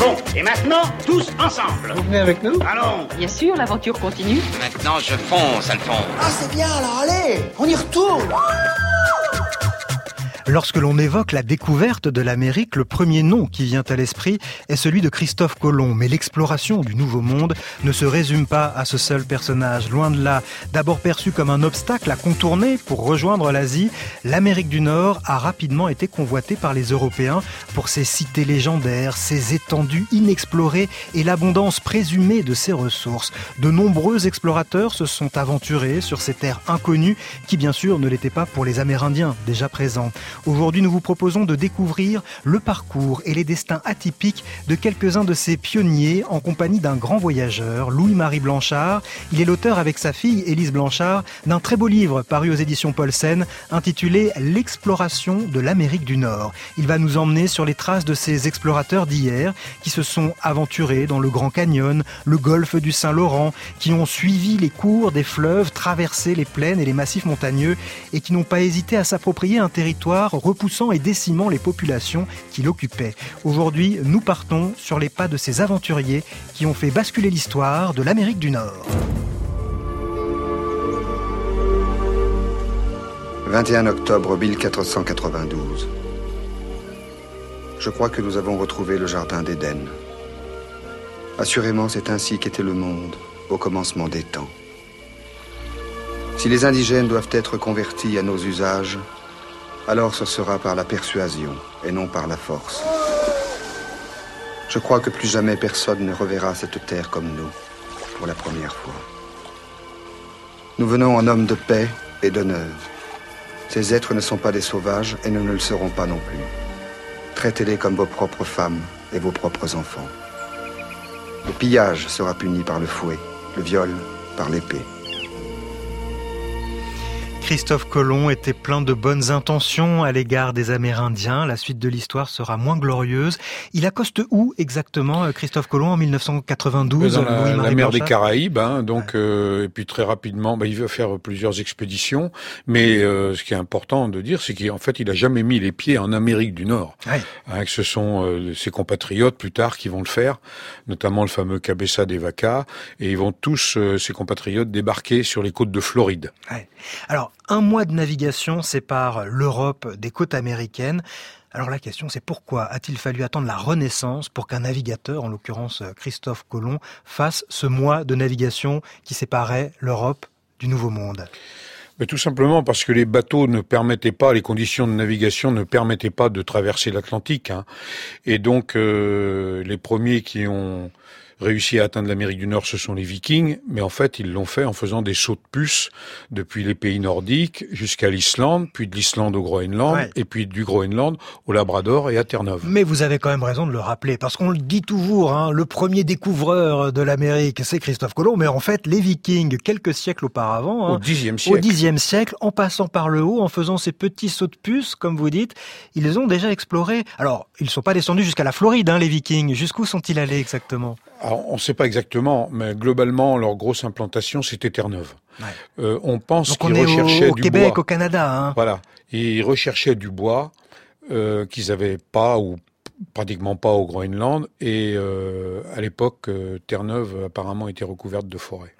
Bon, et maintenant, tous ensemble. Vous venez avec nous? Allons. Bien sûr, l'aventure continue. Maintenant, je fonce, Alphonse. Ah, c'est bien, alors allez, on y retourne. Lorsque l'on évoque la découverte de l'Amérique, le premier nom qui vient à l'esprit est celui de Christophe Colomb. Mais l'exploration du Nouveau Monde ne se résume pas à ce seul personnage. Loin de là, d'abord perçu comme un obstacle à contourner pour rejoindre l'Asie, l'Amérique du Nord a rapidement été convoitée par les Européens pour ses cités légendaires, ses étendues inexplorées et l'abondance présumée de ses ressources. De nombreux explorateurs se sont aventurés sur ces terres inconnues qui, bien sûr, ne l'étaient pas pour les Amérindiens déjà présents. Aujourd'hui, nous vous proposons de découvrir le parcours et les destins atypiques de quelques-uns de ces pionniers en compagnie d'un grand voyageur, Louis-Marie Blanchard. Il est l'auteur avec sa fille, Élise Blanchard, d'un très beau livre paru aux éditions Paulsen intitulé « L'exploration de l'Amérique du Nord ». Il va nous emmener sur les traces de ces explorateurs d'hier qui se sont aventurés dans le Grand Canyon, le golfe du Saint-Laurent, qui ont suivi les cours des fleuves, traversé les plaines et les massifs montagneux et qui n'ont pas hésité à s'approprier un territoire repoussant et décimant les populations qui l'occupaient. Aujourd'hui, nous partons sur les pas de ces aventuriers qui ont fait basculer l'histoire de l'Amérique du Nord. 21 octobre 1492. Je crois que nous avons retrouvé le jardin d'Éden. Assurément, c'est ainsi qu'était le monde au commencement des temps. Si les indigènes doivent être convertis à nos usages, alors ce sera par la persuasion et non par la force. Je crois que plus jamais personne ne reverra cette terre comme nous, pour la première fois. Nous venons en hommes de paix et d'honneur. Ces êtres ne sont pas des sauvages et nous ne le serons pas non plus. Traitez-les comme vos propres femmes et vos propres enfants. Le pillage sera puni par le fouet, le viol par l'épée. Christophe Colomb était plein de bonnes intentions à l'égard des Amérindiens. La suite de l'histoire sera moins glorieuse. Il accoste où exactement, Christophe Colomb, en 1992? Dans la mer des Caraïbes, et puis très rapidement, il va faire plusieurs expéditions. Mais ce qui est important de dire, c'est qu'en fait, il a jamais mis les pieds en Amérique du Nord. Que ce sont ses compatriotes plus tard qui vont le faire, notamment le fameux Cabeza de Vaca, et ils vont tous, ses compatriotes, débarquer sur les côtes de Floride. Alors, un mois de navigation sépare l'Europe des côtes américaines. Alors la question, c'est pourquoi a-t-il fallu attendre la Renaissance pour qu'un navigateur, en l'occurrence Christophe Colomb, fasse ce mois de navigation qui séparait l'Europe du Nouveau Monde? Mais tout simplement parce que les bateaux ne permettaient pas, les conditions de navigation ne permettaient pas de traverser l'Atlantique. Et donc, les premiers qui ont réussi à atteindre l'Amérique du Nord, ce sont les Vikings, mais en fait, ils l'ont fait en faisant des sauts de puce depuis les pays nordiques jusqu'à l'Islande, puis de l'Islande au Groenland, et puis du Groenland au Labrador et à Terre-Neuve. Mais vous avez quand même raison de le rappeler, parce qu'on le dit toujours, le premier découvreur de l'Amérique, c'est Christophe Colomb, mais en fait, les Vikings, quelques siècles auparavant, au Xe siècle, en passant par le haut, en faisant ces petits sauts de puce, comme vous dites, ils ont déjà exploré. Alors, ils ne sont pas descendus jusqu'à la Floride, les Vikings. Jusqu'où sont-ils allés exactement? Alors, on ne sait pas exactement, mais globalement, leur grosse implantation, c'était Terre-Neuve. On pense qu'ils recherchaient du Québec, bois. au Canada. Voilà. Ils recherchaient du bois qu'ils n'avaient pas ou pratiquement pas au Groenland. Et à l'époque, Terre-Neuve apparemment était recouverte de forêts.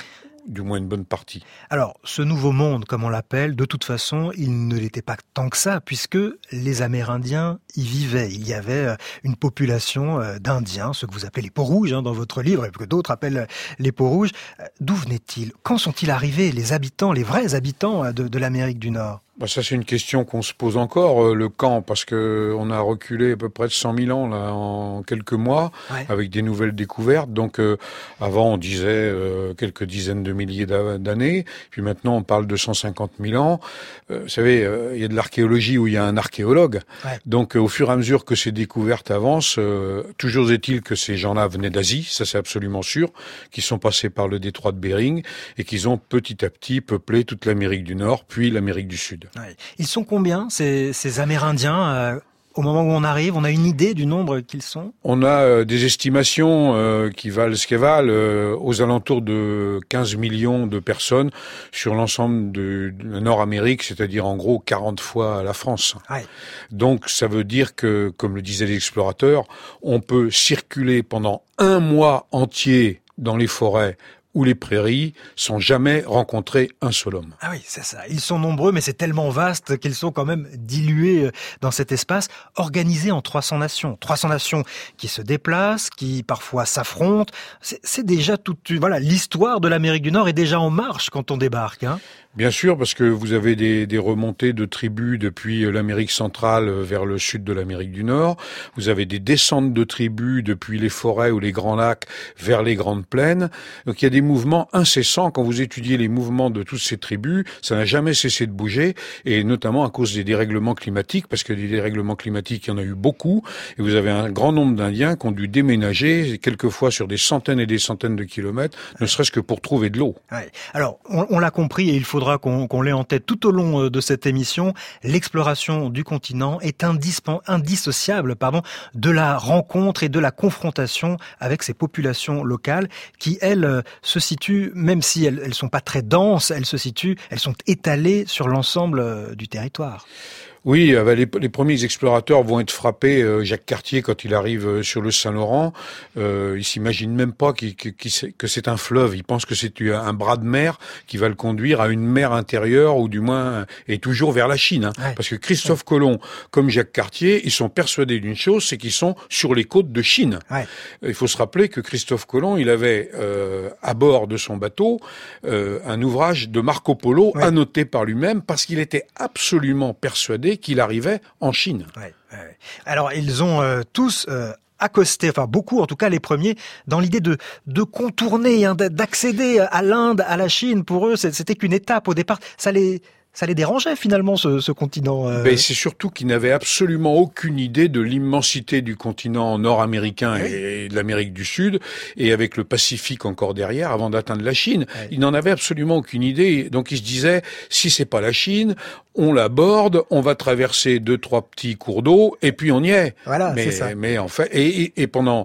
Du moins une bonne partie. Alors, ce nouveau monde, comme on l'appelle, de toute façon, il ne l'était pas tant que ça, puisque les Amérindiens y vivaient. Il y avait une population d'Indiens, ceux que vous appelez les peaux-rouges dans votre livre, et que d'autres appellent les peaux-rouges. D'où venaient-ils? Quand sont-ils arrivés, les habitants, les vrais habitants de l'Amérique du Nord? Ça, c'est une question qu'on se pose encore, le quand, parce que on a reculé à peu près de 100 000 ans, là, en quelques mois, avec des nouvelles découvertes. Donc, avant, on disait quelques dizaines de milliers d'années, puis maintenant, on parle de 150 000 ans. Vous savez, il y a de l'archéologie où il y a un archéologue. Donc, au fur et à mesure que ces découvertes avancent, toujours est-il que ces gens-là venaient d'Asie, ça c'est absolument sûr, qu'ils sont passés par le détroit de Bering, et qu'ils ont petit à petit peuplé toute l'Amérique du Nord, puis l'Amérique du Sud. Ils sont combien, ces Amérindiens au moment où on arrive, on a une idée du nombre qu'ils sont? On a des estimations qui valent ce qu'elles valent, aux alentours de 15 millions de personnes sur l'ensemble de Nord-Amérique, c'est-à-dire en gros 40 fois la France. Ouais. Donc ça veut dire que, comme le disaient les explorateurs, on peut circuler pendant un mois entier dans les forêts ou les prairies sans jamais rencontrer un seul homme. Ah oui, c'est ça. Ils sont nombreux, mais c'est tellement vaste qu'ils sont quand même dilués dans cet espace, organisés en 300 nations. 300 nations qui se déplacent, qui parfois s'affrontent. C'est déjà voilà, l'histoire de l'Amérique du Nord est déjà en marche quand on débarque, hein. Bien sûr, parce que vous avez des remontées de tribus depuis l'Amérique centrale vers le sud de l'Amérique du Nord. Vous avez des descentes de tribus depuis les forêts ou les grands lacs vers les grandes plaines. Donc il y a des mouvements incessants. Quand vous étudiez les mouvements de toutes ces tribus, ça n'a jamais cessé de bouger, et notamment à cause des dérèglements climatiques, parce que des dérèglements climatiques, il y en a eu beaucoup, et vous avez un grand nombre d'Indiens qui ont dû déménager, quelquefois sur des centaines et des centaines de kilomètres, ne serait-ce que pour trouver de l'eau. Ouais. Alors, on l'a compris, et il faudra qu'on l'ait en tête tout au long de cette émission. L'exploration du continent est indissociable de la rencontre et de la confrontation avec ces populations locales qui, elles, se situent, même si elles sont pas très denses, elles sont étalées sur l'ensemble du territoire. Oui, les premiers explorateurs vont être frappés. Jacques Cartier, quand il arrive sur le Saint-Laurent, il s'imagine même pas que c'est un fleuve. Il pense que c'est un bras de mer qui va le conduire à une mer intérieure, ou du moins et toujours vers la Chine. Hein. Ouais. Parce que Christophe Colomb, comme Jacques Cartier, ils sont persuadés d'une chose, c'est qu'ils sont sur les côtes de Chine. Ouais. Il faut se rappeler que Christophe Colomb, il avait à bord de son bateau un ouvrage de Marco Polo, ouais, annoté par lui-même, parce qu'il était absolument persuadé qu'il arrivait en Chine. Ouais. Alors, ils ont tous accosté, enfin beaucoup, en tout cas les premiers, dans l'idée de contourner, hein, d'accéder à l'Inde, à la Chine. Pour eux, c'était qu'une étape au départ. Ça les dérangeait finalement, ce continent. Ben, c'est surtout qu'ils n'avaient absolument aucune idée de l'immensité du continent nord-américain, oui, et de l'Amérique du Sud, et avec le Pacifique encore derrière, avant d'atteindre la Chine. Oui. Ils n'en avaient absolument aucune idée. Donc ils se disaient, si c'est pas la Chine, on l'aborde, on va traverser 2-3 petits cours d'eau, et puis on y est. Voilà, c'est ça. Mais en fait, et pendant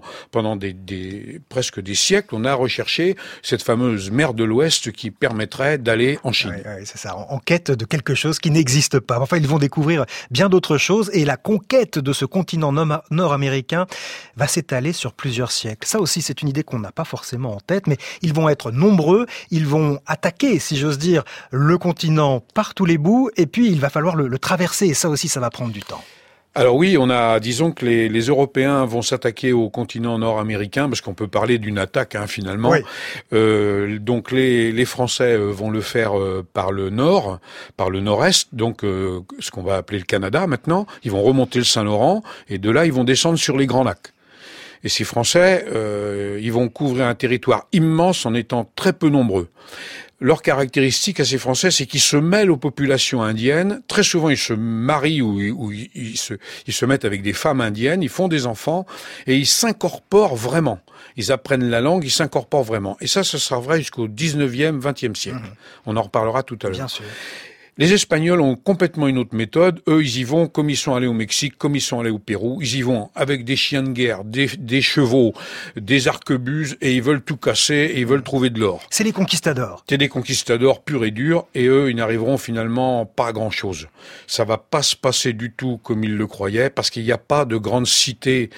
presque des siècles, on a recherché cette fameuse mer de l'Ouest qui permettrait d'aller en Chine. Oui, c'est ça. En quête de quelque chose qui n'existe pas. Enfin, ils vont découvrir bien d'autres choses, et la conquête de ce continent nord-américain va s'étaler sur plusieurs siècles. Ça aussi, c'est une idée qu'on n'a pas forcément en tête, mais ils vont être nombreux, ils vont attaquer, si j'ose dire, le continent par tous les bouts, et puis il va falloir le traverser, et ça aussi, ça va prendre du temps. Alors oui, disons que les Européens vont s'attaquer au continent nord-américain, parce qu'on peut parler d'une attaque, hein, finalement. Oui. Donc les Français vont le faire par le nord, par le nord-est, donc ce qu'on va appeler le Canada maintenant. Ils vont remonter le Saint-Laurent, et de là, ils vont descendre sur les Grands Lacs. Et ces Français, ils vont couvrir un territoire immense en étant très peu nombreux. Leur caractéristique à ces Français, c'est qu'ils se mêlent aux populations indiennes. Très souvent, ils se marient ou ils se mettent avec des femmes indiennes, ils font des enfants et ils s'incorporent vraiment. Ils apprennent la langue, ils s'incorporent vraiment. Et ça sera vrai jusqu'au 19e, 20e siècle. On en reparlera tout à l'heure. Bien sûr. Les Espagnols ont complètement une autre méthode. Eux, ils y vont comme ils sont allés au Mexique, comme ils sont allés au Pérou. Ils y vont avec des chiens de guerre, des chevaux, des arquebuses, et ils veulent tout casser, et ils veulent trouver de l'or. C'est les conquistadors. C'est des conquistadors purs et durs, et eux, ils n'arriveront finalement pas à grand-chose. Ça va pas se passer du tout comme ils le croyaient, parce qu'il n'y a pas de grandes cités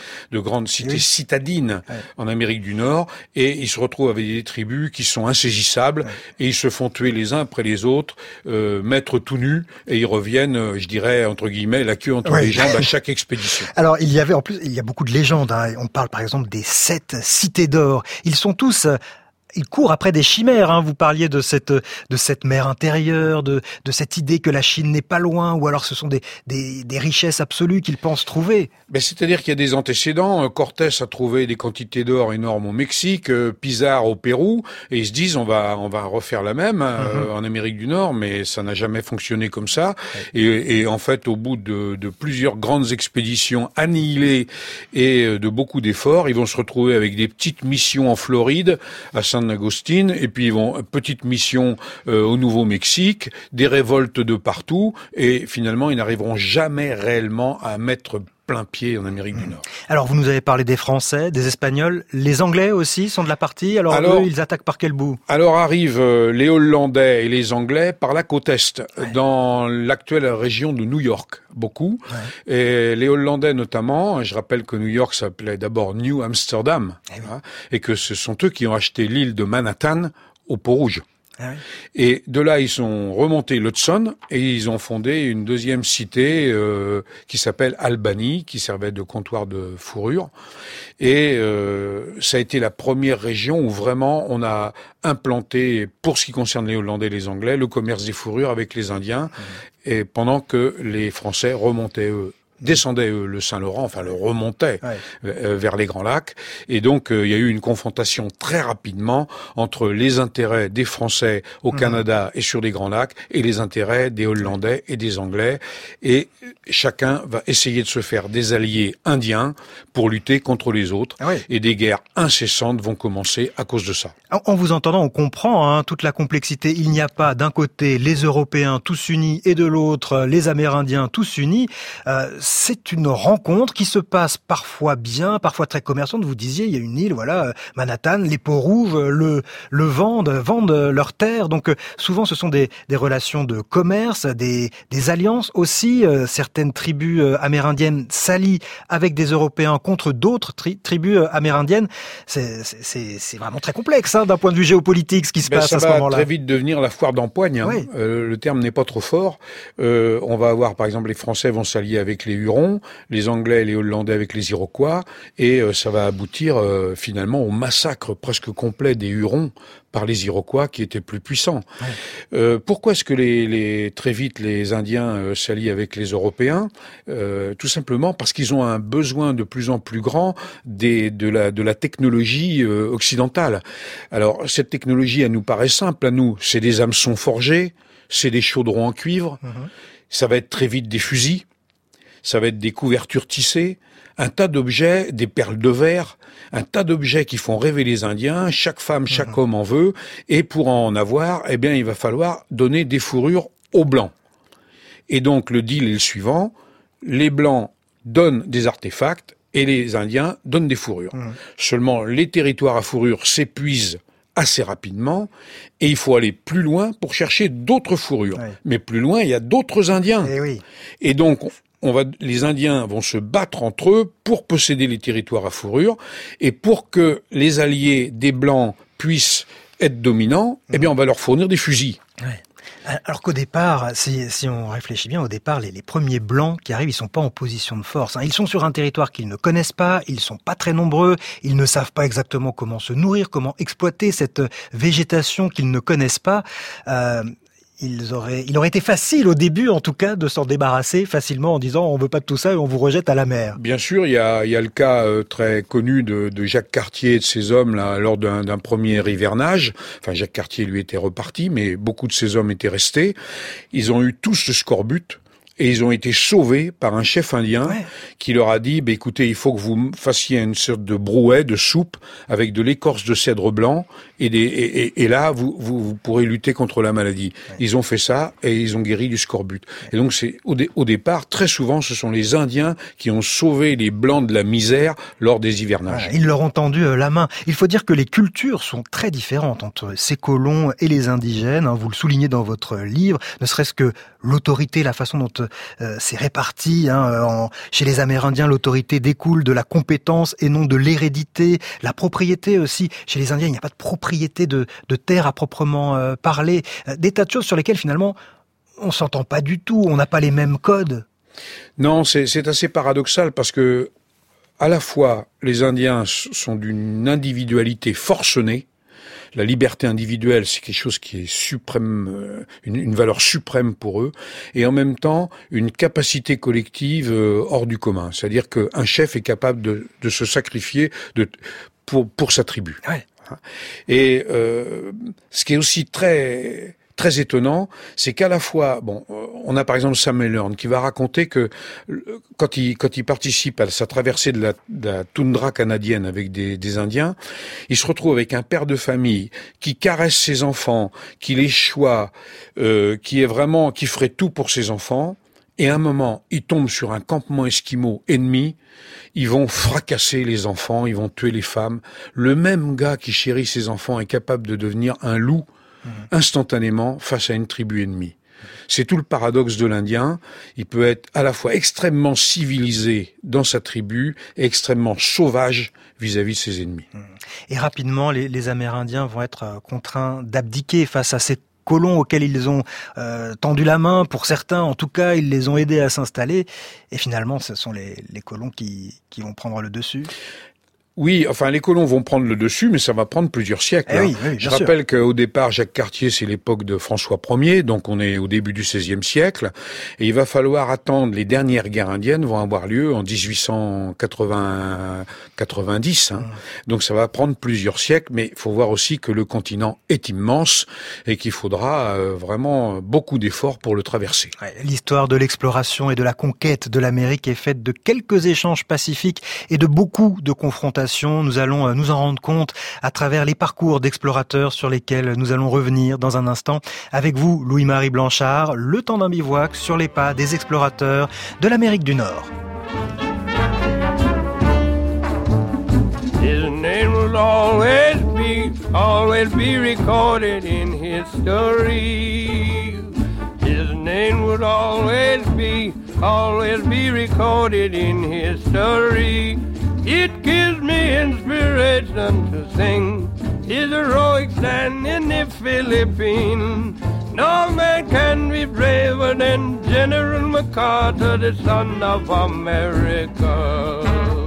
citadines en Amérique du Nord, et ils se retrouvent avec des tribus qui sont insaisissables, et ils se font tuer les uns après les autres, mettre tout nus, et ils reviennent, je dirais, entre guillemets, la queue entre les jambes à chaque expédition. Alors, il y a beaucoup de légendes, hein. On parle par exemple des 7 cités d'or. Ils sont tous... Ils courent après des chimères, hein. Vous parliez de cette mer intérieure, de cette idée que la Chine n'est pas loin, ou alors ce sont des richesses absolues qu'ils pensent trouver. Ben, c'est-à-dire qu'il y a des antécédents. Cortés a trouvé des quantités d'or énormes au Mexique, Pizarro au Pérou, et ils se disent on va refaire la même en Amérique du Nord, mais ça n'a jamais fonctionné comme ça. Et en fait, au bout de plusieurs grandes expéditions annihilées et de beaucoup d'efforts, ils vont se retrouver avec des petites missions en Floride, à San Agustín, et puis ils vont petite mission au Nouveau-Mexique, des révoltes de partout, et finalement ils n'arriveront jamais réellement à mettre plein pied en Amérique du Nord. Alors, vous nous avez parlé des Français, des Espagnols, les Anglais aussi sont de la partie. Alors eux, ils attaquent par quel bout? Alors arrivent les Hollandais et les Anglais par la côte Est, dans l'actuelle région de New York, beaucoup. Ouais. Et les Hollandais notamment, je rappelle que New York s'appelait d'abord New Amsterdam, et que ce sont eux qui ont acheté l'île de Manhattan au Pont-Rouge. Ah oui. Et de là, ils sont remontés l'Hudson et ils ont fondé une deuxième cité qui s'appelle Albany, qui servait de comptoir de fourrure. Et ça a été la première région où vraiment on a implanté, pour ce qui concerne les Hollandais et les Anglais, le commerce des fourrures avec les Indiens, et pendant que les Français remontaient, descendaient le Saint-Laurent, enfin le remontaient vers les Grands Lacs. Et donc, il y a eu une confrontation très rapidement entre les intérêts des Français au Canada et sur les Grands Lacs et les intérêts des Hollandais et des Anglais. Et chacun va essayer de se faire des alliés indiens pour lutter contre les autres. Et des guerres incessantes vont commencer à cause de ça. En vous entendant, on comprend toute la complexité. Il n'y a pas d'un côté les Européens tous unis et de l'autre les Amérindiens tous unis. C'est une rencontre qui se passe parfois bien, parfois très commerçante. Vous disiez, il y a une île, Manhattan, les Peaux-Rouges le vendent leurs terres. Donc souvent, ce sont des relations de commerce, des alliances aussi. Certaines tribus amérindiennes s'allient avec des Européens contre d'autres tribus amérindiennes. C'est vraiment très complexe d'un point de vue géopolitique ce qui se passe à ce moment-là. Ça va très vite devenir la foire d'empoigne. Le terme n'est pas trop fort. On va avoir, par exemple, les Français vont s'allier avec les Hurons, les Anglais et les Hollandais avec les Iroquois, et ça va aboutir finalement au massacre presque complet des Hurons par les Iroquois qui étaient plus puissants. Pourquoi est-ce que très vite les Indiens s'allient avec les Européens? Tout simplement parce qu'ils ont un besoin de plus en plus grand de la technologie occidentale. Alors cette technologie, elle nous paraît simple à nous, c'est des hameçons forgés, c'est des chaudrons en cuivre, ça va être très vite des fusils, ça va être des couvertures tissées, un tas d'objets, des perles de verre, un tas d'objets qui font rêver les Indiens. Chaque femme, chaque homme en veut. Et pour en avoir, il va falloir donner des fourrures aux Blancs. Et donc, le deal est le suivant. Les Blancs donnent des artefacts et les Indiens donnent des fourrures. Seulement, les territoires à fourrure s'épuisent assez rapidement et il faut aller plus loin pour chercher d'autres fourrures. Mais plus loin, il y a d'autres Indiens. Et donc, les Indiens vont se battre entre eux pour posséder les territoires à fourrure, et pour que les alliés des Blancs puissent être dominants, on va leur fournir des fusils. Alors qu'au départ, si on réfléchit bien, au départ, les premiers Blancs qui arrivent, ils sont pas en position de force. Ils sont sur un territoire qu'ils ne connaissent pas, ils sont pas très nombreux, ils ne savent pas exactement comment se nourrir, comment exploiter cette végétation qu'ils ne connaissent pas. Il aurait été facile au début, en tout cas, de s'en débarrasser facilement en disant on veut pas de tout ça et on vous rejette à la mer. Bien sûr, il y a le cas très connu de Jacques Cartier et de ses hommes là lors d'un premier hivernage. Enfin, Jacques Cartier lui était reparti, mais beaucoup de ses hommes étaient restés. Ils ont eu tous le scorbut. Et ils ont été sauvés par un chef indien qui leur a dit, écoutez, il faut que vous fassiez une sorte de brouet, de soupe, avec de l'écorce de cèdre blanc, et là, vous pourrez lutter contre la maladie. Ils ont fait ça, et ils ont guéri du scorbut. Et donc, au départ, très souvent, ce sont les Indiens qui ont sauvé les Blancs de la misère lors des hivernages. Ils leur ont tendu la main. Il faut dire que les cultures sont très différentes entre ces colons et les indigènes. Vous le soulignez dans votre livre, ne serait-ce que l'autorité, la façon dont c'est réparti. Chez les Amérindiens, l'autorité découle de la compétence et non de l'hérédité. La propriété aussi. Chez les Indiens, il n'y a pas de propriété de terre à proprement parler. Des tas de choses sur lesquelles finalement on s'entend pas du tout. On n'a pas les mêmes codes. Non, c'est assez paradoxal parce que à la fois les Indiens sont d'une individualité forcenée. La liberté individuelle, c'est quelque chose qui est suprême, une valeur suprême pour eux, et en même temps une capacité collective hors du commun. C'est-à-dire qu'un chef est capable de se sacrifier pour sa tribu. Et ce qui est aussi très étonnant, c'est qu'à la fois, on a par exemple Samuel Hearne qui va raconter que quand il participe à sa traversée de la toundra canadienne avec des Indiens, il se retrouve avec un père de famille qui caresse ses enfants, qui les choie, qui ferait tout pour ses enfants. et à un moment, ils tombent sur un campement esquimau ennemi, ils vont fracasser les enfants, ils vont tuer les femmes. Le même gars qui chérit ses enfants est capable de devenir un loup instantanément face à une tribu ennemie. C'est tout le paradoxe de l'Indien. Il peut être à la fois extrêmement civilisé dans sa tribu et extrêmement sauvage vis-à-vis de ses ennemis. Et rapidement, les Amérindiens vont être contraints d'abdiquer face à ces colons auxquels ils ont tendu la main. Pour certains, en tout cas, ils les ont aidés à s'installer. Et finalement, ce sont les colons qui vont prendre le dessus. Oui, enfin, les colons vont prendre le dessus, mais ça va prendre plusieurs siècles. Oui, je rappelle qu'au départ, Jacques Cartier, c'est l'époque de François Ier, donc on est au début du XVIe siècle, et il va falloir attendre, les dernières guerres indiennes vont avoir lieu en 1890, donc ça va prendre plusieurs siècles, mais il faut voir aussi que le continent est immense, et qu'il faudra vraiment beaucoup d'efforts pour le traverser. Ouais, l'histoire de l'exploration et de la conquête de l'Amérique est faite de quelques échanges pacifiques et de beaucoup de confrontations. Nous allons nous en rendre compte à travers les parcours d'explorateurs sur lesquels nous allons revenir dans un instant. Avec vous, Louis-Marie Blanchard, le temps d'un bivouac sur les pas des explorateurs de l'Amérique du Nord. His name will always be recorded in history. His name would always be recorded in history. It gives me inspiration to sing his heroic stand in the Philippines. No man can be braver than General MacArthur, the son of America.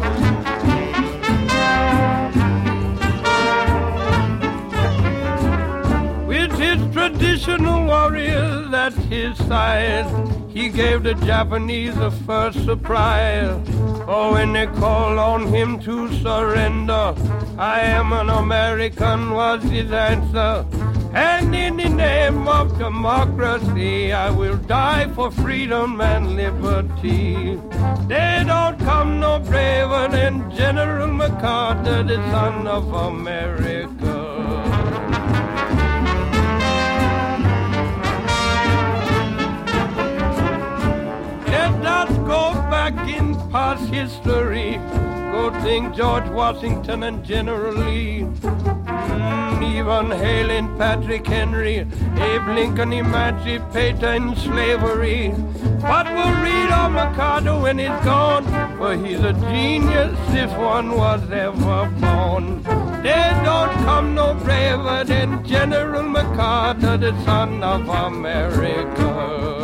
With his traditional warriors at his side, he gave the Japanese a first surprise. Oh, when they called on him to surrender, I am an American was his answer. And in the name of democracy, I will die for freedom and liberty. They don't come no braver than General MacArthur, the son of America. Let us go back in past history. Go think George Washington and General Lee. Even hailing Patrick Henry, Abe Lincoln emancipating slavery. But we'll read of MacArthur when he's gone, for he's a genius if one was ever born. There don't come no braver than General MacArthur, the son of America.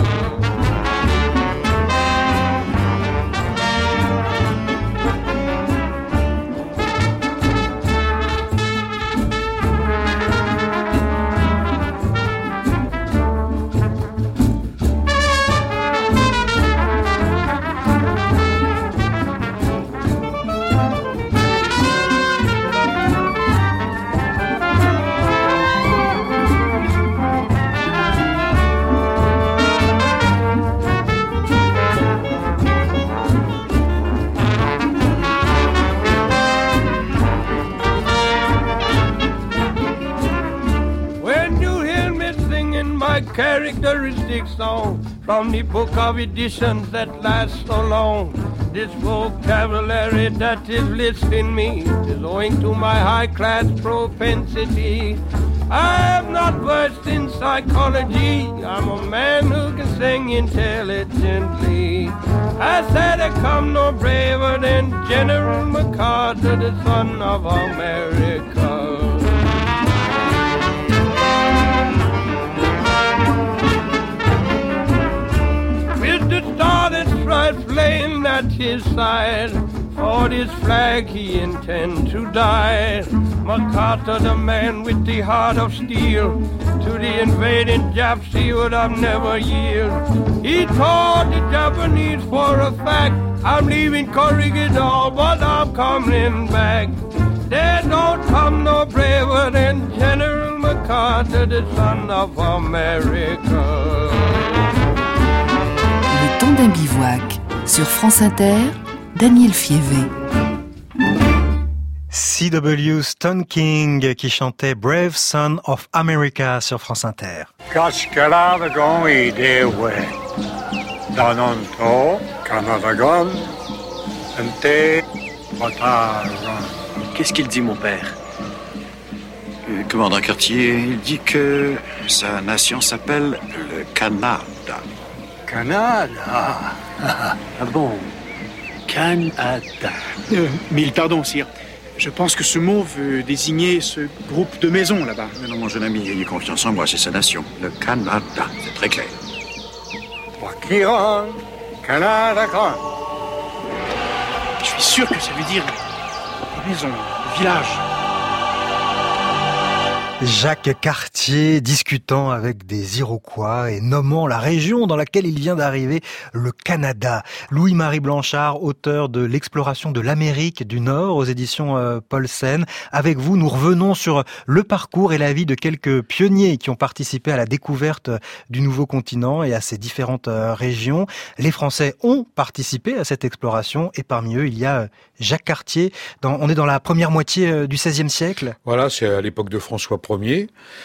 Characteristic song from the book of editions that last so long. This vocabulary that is listing me is owing to my high-class propensity. I am not versed in psychology. I'm a man who can sing intelligently. I said I come no braver than General MacArthur, the son of America. Started stripes flamed at his side. For this flag he intend to die. MacArthur, the man with the heart of steel, to the invading Japs he would have never yield. He told the Japanese for a fact, I'm leaving Corregidor, but I'm coming back. There don't come no braver than General MacArthur, the son of America. Le temps d'un bivouac sur France Inter, Daniel Fievé. C.W. Stone King qui chantait Brave Son of America sur France Inter. Cascalada going their way. Dananto, Canadagon, Ente, Rotagon. Qu'est-ce qu'il dit, mon père? Commandant Cartier, il dit que sa nation s'appelle le Canada. Canada? Ah bon, Canada. Mille pardons, sire. Je pense que ce mot veut désigner ce groupe de maisons là-bas. Mais non, mon jeune ami, ayez confiance en moi, c'est sa nation. Le Canada, c'est très clair. Wakiran, Canadagon. Je suis sûr que ça veut dire les maisons, le village. Jacques Cartier discutant avec des Iroquois et nommant la région dans laquelle il vient d'arriver le Canada. Louis-Marie Blanchard, auteur de L'exploration de l'Amérique du Nord aux éditions Paulsen. Avec vous, nous revenons sur le parcours et la vie de quelques pionniers qui ont participé à la découverte du nouveau continent et à ses différentes régions. Les Français ont participé à cette exploration et parmi eux, il y a Jacques Cartier. On est dans la première moitié du XVIe siècle. Voilà, c'est à l'époque de François Ier.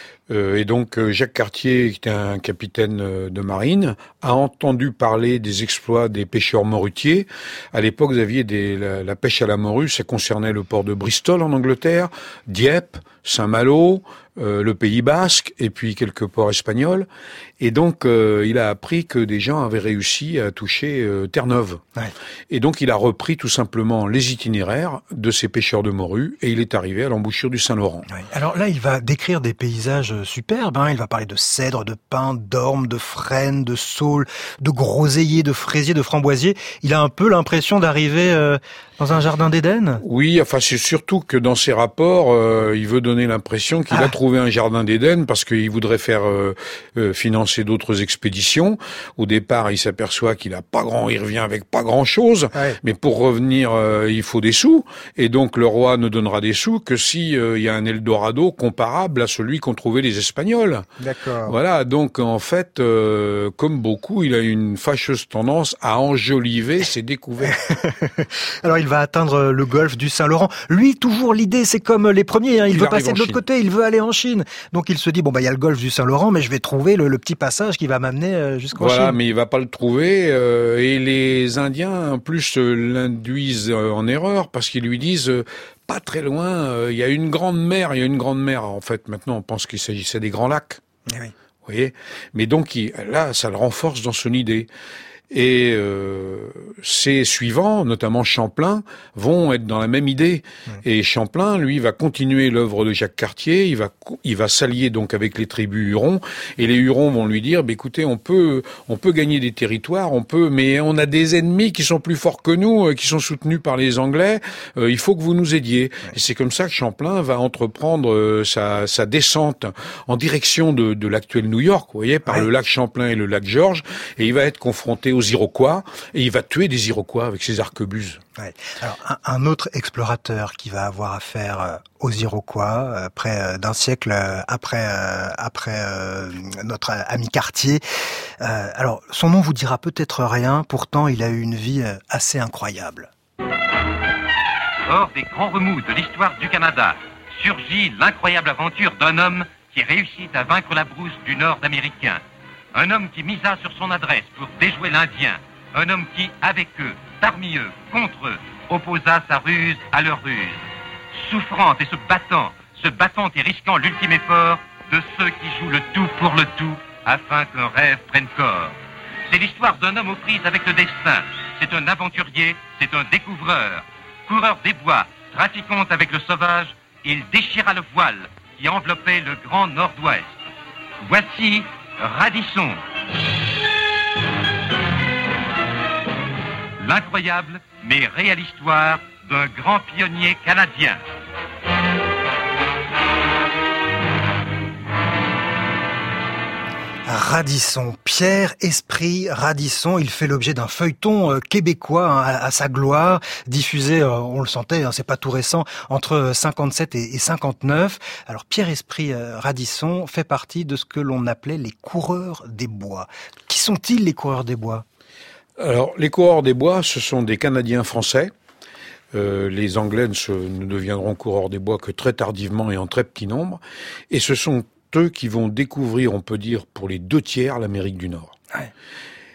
Et donc Jacques Cartier, qui était un capitaine de marine, a entendu parler des exploits des pêcheurs morutiers. À l'époque, vous aviez la pêche à la morue, ça concernait le port de Bristol en Angleterre, Dieppe, Saint-Malo, le Pays Basque et puis quelques ports espagnols. Et donc il a appris que des gens avaient réussi à toucher Terre-Neuve. Ouais. Et donc il a repris tout simplement les itinéraires de ces pêcheurs de morue et il est arrivé à l'embouchure du Saint-Laurent. Ouais. Alors là, il va décrire des paysages superbes. Il va parler de cèdres, de pins, d'ormes, de frênes, de saules, de groseilliers, de fraisiers, de framboisiers. Il a un peu l'impression d'arriver dans un jardin d'Éden. Oui, enfin c'est surtout que dans ses rapports, il veut donner l'impression qu'il a trouvé un jardin d'Éden parce qu'il voudrait faire financer d'autres expéditions. Au départ, il s'aperçoit il revient avec pas grand chose. Ouais. Mais pour revenir, il faut des sous. Et donc le roi ne donnera des sous que si il y a un Eldorado comparable à celui qu'ont trouvé les Espagnols. D'accord. Voilà. Donc en fait, comme beaucoup, il a une fâcheuse tendance à enjoliver ses découvertes. Alors il va atteindre le golfe du Saint-Laurent. Lui, toujours l'idée, c'est comme les premiers. Il veut passer de l'autre côté. Il veut aller en Chine. Donc il se dit il y a le golfe du Saint-Laurent, mais je vais trouver le petit passage qui va m'amener jusqu'en Chine. Voilà, mais il va pas le trouver. Et les Indiens, en plus, l'induisent en erreur parce qu'ils lui disent pas très loin, il y a une grande mer. En fait, maintenant, on pense qu'il s'agissait des grands lacs. Eh oui. Vous voyez. Mais donc là, ça le renforce dans son idée. Et ses suivants, notamment Champlain, vont être dans la même idée. Et Champlain, lui, va continuer l'œuvre de Jacques Cartier. Il va s'allier donc avec les tribus Hurons. Et les Hurons vont lui dire, écoutez, on peut gagner des territoires, mais on a des ennemis qui sont plus forts que nous, qui sont soutenus par les Anglais. Il faut que vous nous aidiez. Et c'est comme ça que Champlain va entreprendre sa descente en direction de l'actuel New York, vous voyez, par le lac Champlain et le lac George. Et il va être confronté aux Iroquois, et il va tuer des Iroquois avec ses arquebuses. Ouais. Alors, un autre explorateur qui va avoir affaire aux Iroquois, près d'un siècle après notre ami Cartier. Alors, son nom vous dira peut-être rien, pourtant il a eu une vie assez incroyable. Hors des grands remous de l'histoire du Canada, surgit l'incroyable aventure d'un homme qui réussit à vaincre la brousse du Nord américain. Un homme qui misa sur son adresse pour déjouer l'Indien. Un homme qui, avec eux, parmi eux, contre eux, opposa sa ruse à leur ruse. Souffrant et se battant et risquant l'ultime effort de ceux qui jouent le tout pour le tout afin qu'un rêve prenne corps. C'est l'histoire d'un homme aux prises avec le destin. C'est un aventurier, c'est un découvreur. Coureur des bois, trafiquant avec le sauvage, il déchira le voile qui enveloppait le grand nord-ouest. Voici Radisson. L'incroyable mais réelle histoire d'un grand pionnier canadien. Radisson, Pierre Esprit Radisson, il fait l'objet d'un feuilleton québécois à sa gloire, diffusé, on le sentait, c'est pas tout récent, entre 57 et 59. Alors Pierre Esprit Radisson fait partie de ce que l'on appelait les coureurs des bois. Qui sont-ils les coureurs des bois ? Alors les coureurs des bois, ce sont des Canadiens français. Les Anglais ne deviendront coureurs des bois que très tardivement et en très petit nombre. Et ce sont eux qui vont découvrir, on peut dire, pour les 2 tiers, l'Amérique du Nord. Ouais.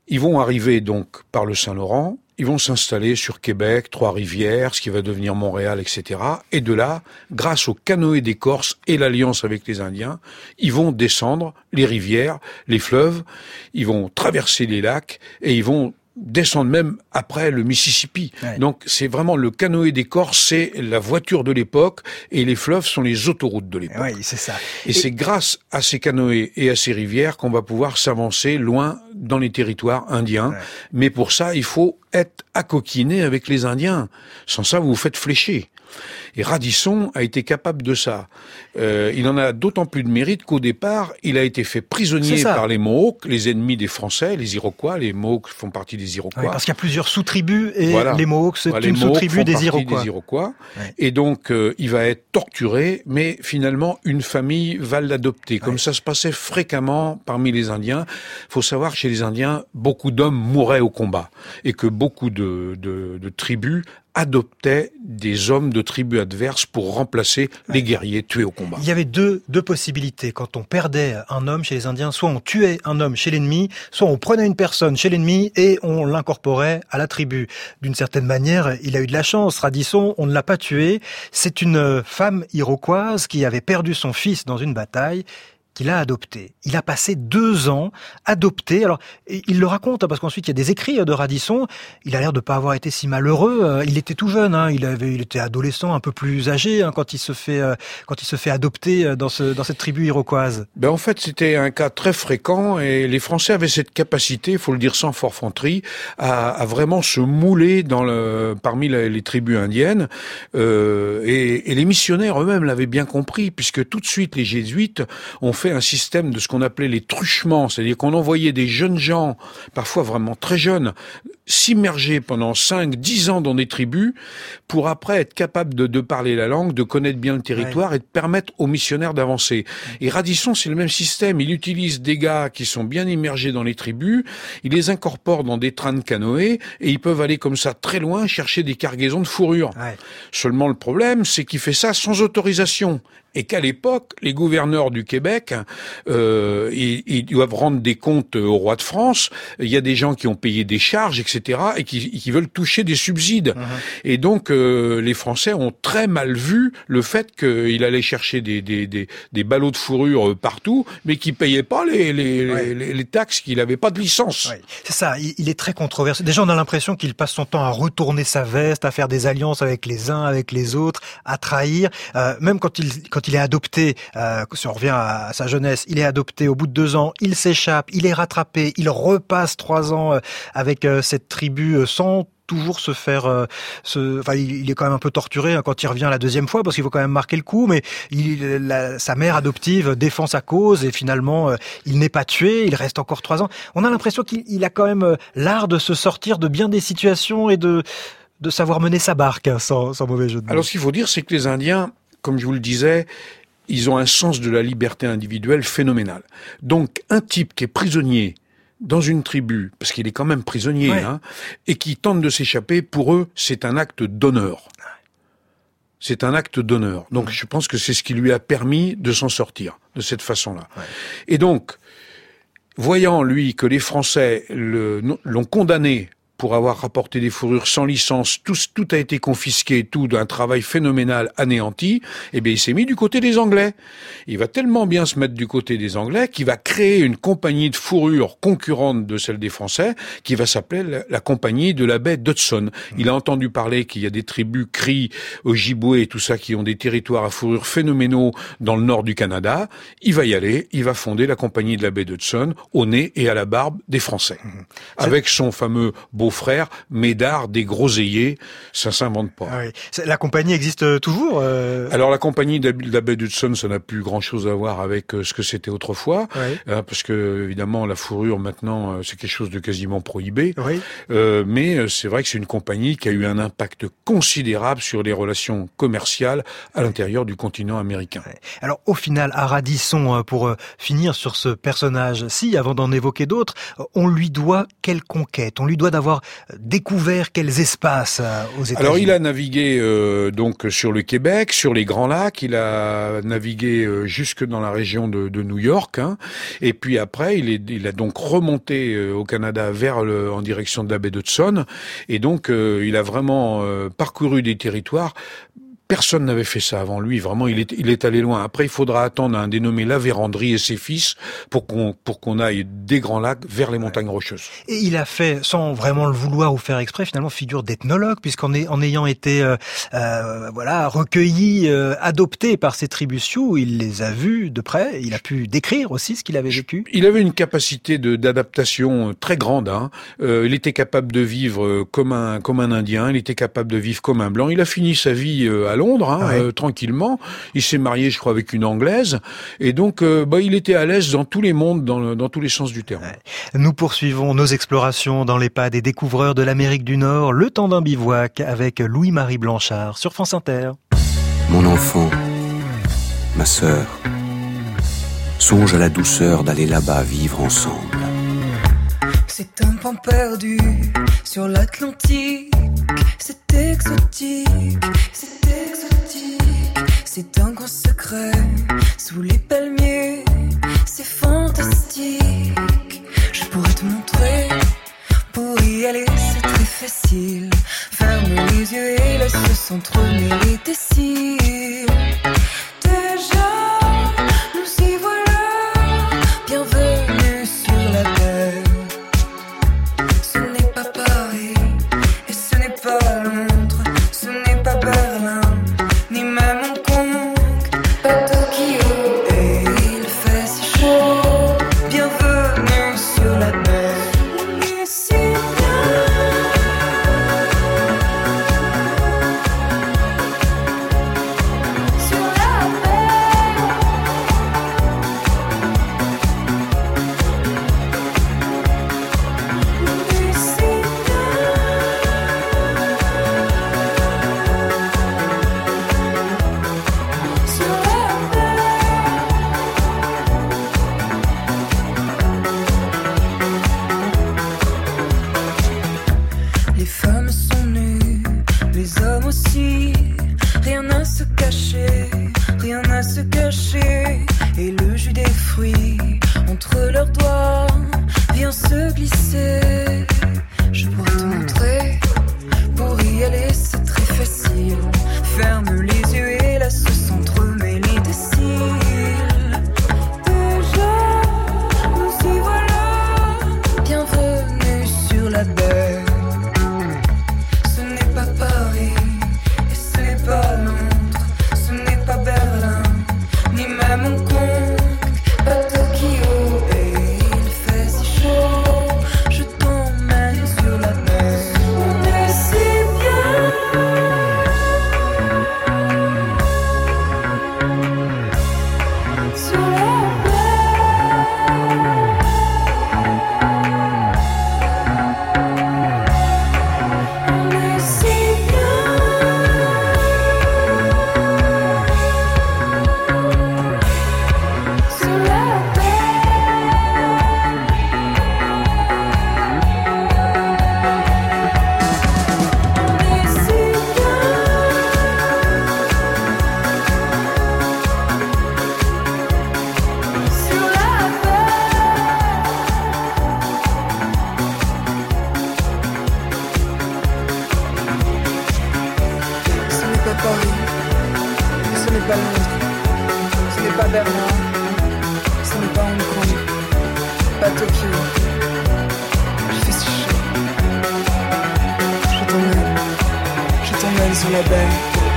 Ils vont arriver donc par le Saint-Laurent, ils vont s'installer sur Québec, Trois-Rivières, ce qui va devenir Montréal, etc. Et de là, grâce au canoë des Corses et l'alliance avec les Indiens, ils vont descendre les rivières, les fleuves, ils vont traverser les lacs et ils vont descendre même après le Mississippi. Ouais. Donc c'est vraiment le canoë des Corses, c'est la voiture de l'époque et les fleuves sont les autoroutes de l'époque. Oui, c'est ça. Et c'est grâce à ces canoës et à ces rivières qu'on va pouvoir s'avancer loin dans les territoires indiens. Ouais. Mais pour ça, il faut être accoquiné avec les Indiens. Sans ça, vous vous faites flécher. Et Radisson a été capable de ça. Il en a d'autant plus de mérite qu'au départ, il a été fait prisonnier par les Mohawks, les ennemis des Français, les Iroquois. Les Mohawks font partie des Iroquois. Oui, parce qu'il y a plusieurs sous-tribus et les Mohawks, c'est une sous-tribu des Iroquois. Ouais. Et donc, il va être torturé, mais finalement, une famille va l'adopter. Comme ça se passait fréquemment parmi les Indiens. Il faut savoir que chez les Indiens, beaucoup d'hommes mouraient au combat et que beaucoup de tribus adoptait des hommes de tribus adverses pour remplacer les guerriers tués au combat. Il y avait deux possibilités. Quand on perdait un homme chez les Indiens, soit on tuait un homme chez l'ennemi, soit on prenait une personne chez l'ennemi et on l'incorporait à la tribu. D'une certaine manière, il a eu de la chance. Radisson, on ne l'a pas tué. C'est une femme iroquoise qui avait perdu son fils dans une bataille, qu'il a adopté. Il a passé 2 ans adopté. Alors, il le raconte, parce qu'ensuite, il y a des écrits de Radisson. Il a l'air de pas avoir été si malheureux. Il était tout jeune, hein. Il était adolescent, un peu plus âgé, hein, quand il se fait adopter dans cette tribu iroquoise. Ben, en fait, c'était un cas très fréquent et les Français avaient cette capacité, il faut le dire sans forfanterie, à vraiment se mouler parmi les tribus indiennes. Et les missionnaires eux-mêmes l'avaient bien compris, puisque tout de suite, les jésuites ont fait un système de ce qu'on appelait les truchements, c'est-à-dire qu'on envoyait des jeunes gens, parfois vraiment très jeunes, s'immerger pendant 5-10 ans dans des tribus pour après être capable de parler la langue, de connaître bien le territoire et de permettre aux missionnaires d'avancer. Et Radisson, c'est le même système. Il utilise des gars qui sont bien immergés dans les tribus, il les incorpore dans des trains de canoë et ils peuvent aller comme ça très loin chercher des cargaisons de fourrure. Seulement le problème, c'est qu'il fait ça sans autorisation. Et qu'à l'époque, les gouverneurs du Québec, ils doivent rendre des comptes au roi de France. Il y a des gens qui ont payé des charges, etc., et qui veulent toucher des subsides. Et donc, les Français ont très mal vu le fait qu'il allait chercher des ballots de fourrure partout, mais qui payaient pas les taxes, qu'il n'avait pas de licence. C'est ça. Il est très controversé. Déjà, on a l'impression qu'il passe son temps à retourner sa veste, à faire des alliances avec les uns, avec les autres, à trahir. Même quand il est adopté, si on revient à sa jeunesse, il est adopté au bout de 2 ans, il s'échappe, il est rattrapé, il repasse 3 ans avec cette tribu sans toujours se faire... il est quand même un peu torturé hein, quand il revient la 2e fois, parce qu'il faut quand même marquer le coup, mais sa mère adoptive défend sa cause, et finalement, il n'est pas tué, il reste encore 3 ans. On a l'impression qu'il a quand même l'art de se sortir de bien des situations et de savoir mener sa barque, hein, sans mauvais jeu de mots. Alors, ce qu'il faut dire, c'est que les Indiens, comme je vous le disais, ils ont un sens de la liberté individuelle phénoménal. Donc, un type qui est prisonnier dans une tribu, parce qu'il est quand même prisonnier, et qui tente de s'échapper, pour eux, c'est un acte d'honneur. C'est un acte d'honneur. Donc, je pense que c'est ce qui lui a permis de s'en sortir, de cette façon-là. Et donc, voyant, lui, que les Français l'ont condamné pour avoir rapporté des fourrures sans licence, tout a été confisqué, tout d'un travail phénoménal anéanti, eh bien, il s'est mis du côté des Anglais. Il va tellement bien se mettre du côté des Anglais qu'il va créer une compagnie de fourrure concurrente de celle des Français, qui va s'appeler la compagnie de la baie d'Hudson. Il a entendu parler qu'il y a des tribus Cris, Ojibwés et tout ça qui ont des territoires à fourrure phénoménaux dans le nord du Canada. Il va y aller, il va fonder la compagnie de la baie d'Hudson au nez et à la barbe des Français. Avec son fameux beau-frère, Médard des Groseilliers, ça s'invente pas. La compagnie existe toujours Alors la compagnie de la baie d'Hudson, ça n'a plus grand-chose à voir avec ce que c'était autrefois, parce que évidemment la fourrure maintenant c'est quelque chose de quasiment prohibé. Mais c'est vrai que c'est une compagnie qui a eu un impact considérable sur les relations commerciales à l'intérieur du continent américain. Alors au final, à Radisson, pour finir sur ce personnage-ci, avant d'en évoquer d'autres, on lui doit quelle conquête? On lui doit d'avoir avoir découvert quels espaces aux États-Unis? Alors il a navigué donc sur le Québec, sur les Grands Lacs, il a navigué jusque dans la région de New York, hein, et puis après il a donc remonté au Canada en direction de la baie d'Hudson, et donc il a vraiment parcouru des territoires. Personne n'avait fait ça avant lui. Vraiment, il est allé loin. Après, il faudra attendre un dénommé La Vérendrye et ses fils pour qu'on aille des Grands Lacs vers les montagnes rocheuses. Et il a fait, sans vraiment le vouloir ou faire exprès, finalement figure d'ethnologue, puisqu'en ayant été recueilli, adopté par ces tribus Sioux, il les a vus de près. Il a pu décrire aussi ce qu'il avait vécu. Il avait une capacité d'adaptation très grande. Hein. Il était capable de vivre comme un Indien. Il était capable de vivre comme un Blanc. Il a fini sa vie à Londres, hein, tranquillement. Il s'est marié, je crois, avec une Anglaise. Et donc, il était à l'aise dans tous les mondes, dans tous les sens du terme. Ouais. Nous poursuivons nos explorations dans les pas des découvreurs de l'Amérique du Nord, le temps d'un bivouac, avec Louis-Marie Blanchard sur France Inter. Mon enfant, ma sœur, songe à la douceur d'aller là-bas vivre ensemble. C'est un pan perdu sur l'Atlantique. C'est exotique, c'est exotique. C'est un grand secret sous les palmiers. C'est fantastique. Je pourrais te montrer. Pour y aller, c'est très facile. Ferme les yeux et laisse s'entremêler tes cils. Déjà, nous y voilà. Bienvenue sur la terre. Ce n'est pas Paris et ce n'est pas Londres, ce n'est pas Berlin, ni même Hong Kong, pas Tokyo. Et il fait si chaud. Bienvenue sur la mer. Ici sur la mer. Les femmes sont nues, les hommes aussi. Rien à se cacher, rien à se cacher. Et le jus des fruits entre leurs doigts vient se glisser. Je pourrais te montrer. Pour y aller, c'est très facile. Ferme les yeux et laisse s'entremêler des cils. Déjà, nous y voilà. Bienvenue sur la baie. Ce n'est pas Paris et ce n'est pas Londres, ce n'est pas Berlin, ni même Hong Kong, pas Tokyo. Et il fait si chaud, je t'emmène sur la mer. On est si bien sur la mer. On est si sur la ce n'est pas Paris, ce n'est pas Londres, ce n'est pas Berlin, ce n'est pas Hong Kong, pas Tokyo. Il fait si chaud. Je t'emmène sur la baie.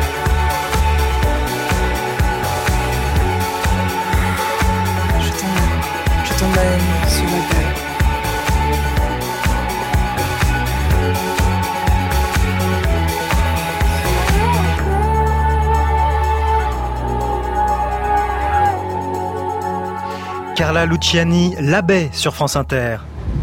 Je t'emmène sur la baie. Carla Luciani, La Baie sur France Inter.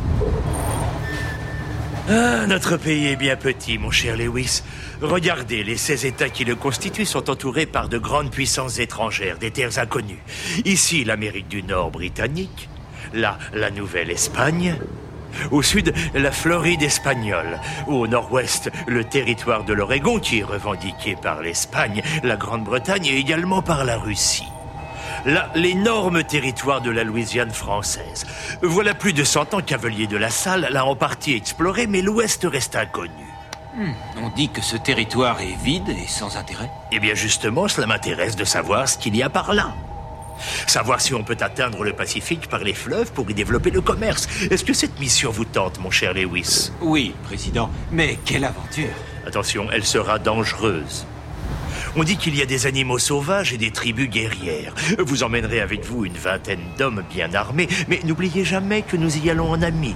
Ah, notre pays est bien petit, mon cher Lewis. Regardez, les 16 États qui le constituent sont entourés par de grandes puissances étrangères, des terres inconnues. Ici, l'Amérique du Nord britannique. Là, la Nouvelle-Espagne. Au sud, la Floride espagnole. Au nord-ouest, le territoire de l'Oregon qui est revendiqué par l'Espagne, la Grande-Bretagne et également par la Russie. Là, l'énorme territoire de la Louisiane française. Voilà plus de 100 ans qu'Avelier de la Salle l'a en partie exploré, mais l'ouest reste inconnu. On dit que ce territoire est vide et sans intérêt. Eh bien justement, cela m'intéresse de savoir ce qu'il y a par là. Savoir si on peut atteindre le Pacifique par les fleuves pour y développer le commerce. Est-ce que cette mission vous tente, mon cher Lewis? Oui, Président, mais quelle aventure! Attention, elle sera dangereuse. On dit qu'il y a des animaux sauvages et des tribus guerrières. Vous emmènerez avec vous une vingtaine d'hommes bien armés, mais n'oubliez jamais que nous y allons en amis.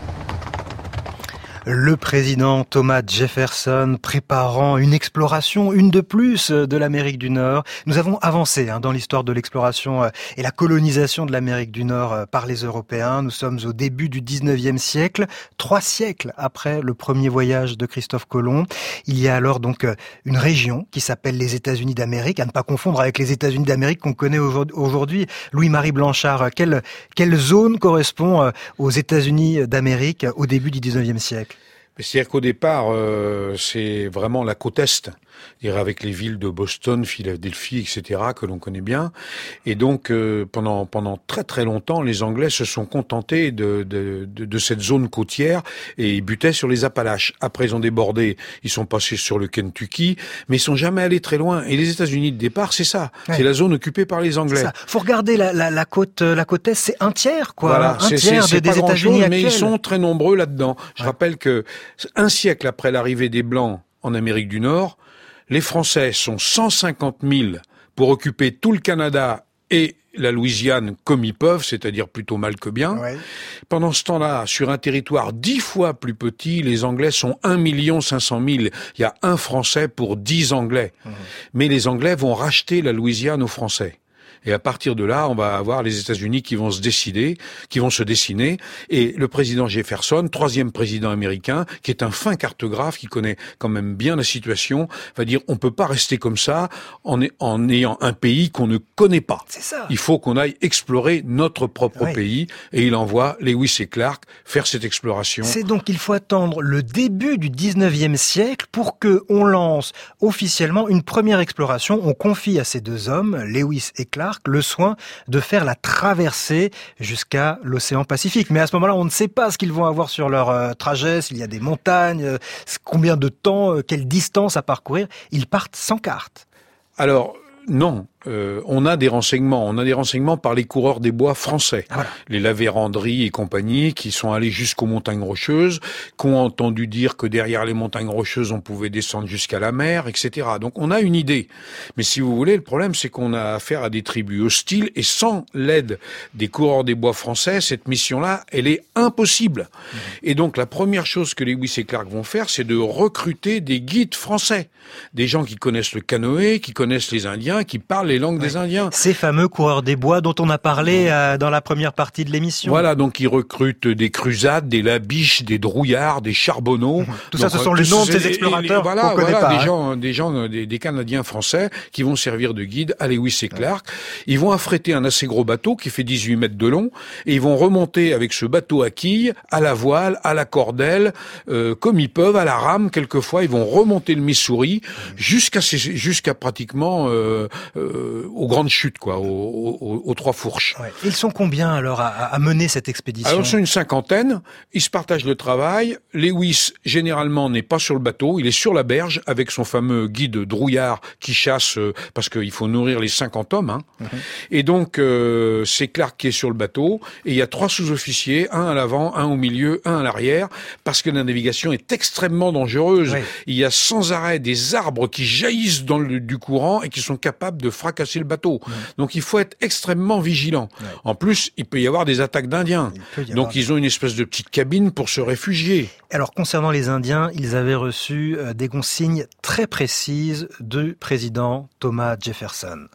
Le président Thomas Jefferson préparant une exploration, une de plus, de l'Amérique du Nord. Nous avons avancé dans l'histoire de l'exploration et la colonisation de l'Amérique du Nord par les Européens. Nous sommes au début du 19e siècle, 3 siècles après le premier voyage de Christophe Colomb. Il y a alors donc une région qui s'appelle les États-Unis d'Amérique, à ne pas confondre avec les États-Unis d'Amérique qu'on connaît aujourd'hui. Louis-Marie Blanchard, quelle zone correspond aux États-Unis d'Amérique au début du 19e siècle? C'est-à-dire qu'au départ, c'est vraiment la côte Est, c'est-à-dire avec les villes de Boston, Philadelphie, etc., que l'on connaît bien. Et donc, pendant très très longtemps, les Anglais se sont contentés de cette zone côtière et ils butaient sur les Appalaches. Après, ils ont débordé, ils sont passés sur le Kentucky, mais ils sont jamais allés très loin. Et les États-Unis de départ, c'est ça. Ouais. C'est la zone occupée par les Anglais. Faut regarder la côte Est, c'est un tiers, quoi. Voilà, un tiers des États-Unis actuels. Mais ils sont très nombreux là-dedans. Je rappelle que un siècle après l'arrivée des Blancs en Amérique du Nord, les Français sont 150 000 pour occuper tout le Canada et la Louisiane comme ils peuvent, c'est-à-dire plutôt mal que bien. Ouais. Pendant ce temps-là, sur un territoire 10 fois plus petit, les Anglais sont 1 500 000. Il y a un Français pour 10 Anglais. Mais les Anglais vont racheter la Louisiane aux Français. Et à partir de là, on va avoir les États-Unis qui vont se dessiner. Et le président Jefferson, 3e président américain, qui est un fin cartographe, qui connaît quand même bien la situation, va dire on peut pas rester comme ça en ayant un pays qu'on ne connaît pas. C'est ça. Il faut qu'on aille explorer notre propre pays. Et il envoie Lewis et Clark faire cette exploration. C'est donc il faut attendre le début du 19e siècle pour que on lance officiellement une première exploration. On confie à ces deux hommes, Lewis et Clark, le soin de faire la traversée jusqu'à l'océan Pacifique. Mais à ce moment-là, on ne sait pas ce qu'ils vont avoir sur leur trajet, s'il y a des montagnes, combien de temps, quelle distance à parcourir. Ils partent sans carte. Alors, non. On a des renseignements par les coureurs des bois français, les La Vérendrye et compagnie, qui sont allés jusqu'aux montagnes Rocheuses, qui ont entendu dire que derrière les montagnes Rocheuses, on pouvait descendre jusqu'à la mer, etc. Donc on a une idée. Mais si vous voulez, le problème, c'est qu'on a affaire à des tribus hostiles, et sans l'aide des coureurs des bois français, cette mission-là, elle est impossible. Et donc la première chose que Lewis et Clark vont faire, c'est de recruter des guides français, des gens qui connaissent le canoë, qui connaissent les Indiens, qui parlent les langues des Indiens. Ces fameux coureurs des bois dont on a parlé dans la première partie de l'émission. Voilà, donc ils recrutent des Crusades, des Labiches, des Drouillards, des Charbonneaux. Tout ça, ce sont les noms de ces explorateurs qu'on connaît pas. Des Canadiens français qui vont servir de guide à Lewis et Clark. Ils vont affréter un assez gros bateau qui fait 18 mètres de long et ils vont remonter avec ce bateau à quilles, à la voile, à la cordelle, comme ils peuvent, à la rame. Quelquefois, ils vont remonter le Missouri jusqu'à pratiquement aux grandes chutes, quoi, aux Trois Fourches. Ouais. Ils sont combien alors à mener cette expédition? Alors, ils sont une cinquantaine. Ils se partagent le travail. Lewis, généralement, n'est pas sur le bateau. Il est sur la berge avec son fameux guide Drouillard qui chasse parce qu'il faut nourrir les 50 hommes. Et donc, c'est Clark qui est sur le bateau. Et il y a 3 sous-officiers, un à l'avant, un au milieu, un à l'arrière, parce que la navigation est extrêmement dangereuse. Ouais. Il y a sans arrêt des arbres qui jaillissent du courant et qui sont capables de fracasser le bateau. Donc il faut être extrêmement vigilant. En plus, il peut y avoir des attaques d'Indiens. Donc ils ont une espèce de petite cabine pour se réfugier. Alors concernant les Indiens, ils avaient reçu des consignes très précises du président Thomas Jefferson.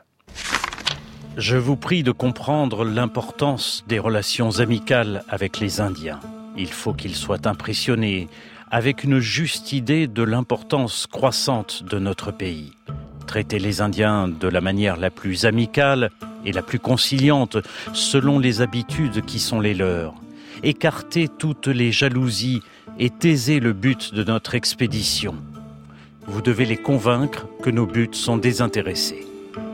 Je vous prie de comprendre l'importance des relations amicales avec les Indiens. Il faut qu'ils soient impressionnés avec une juste idée de l'importance croissante de notre pays. Traiter les Indiens de la manière la plus amicale et la plus conciliante selon les habitudes qui sont les leurs. écartez toutes les jalousies et taisez le but de notre expédition. Vous devez les convaincre que nos buts sont désintéressés.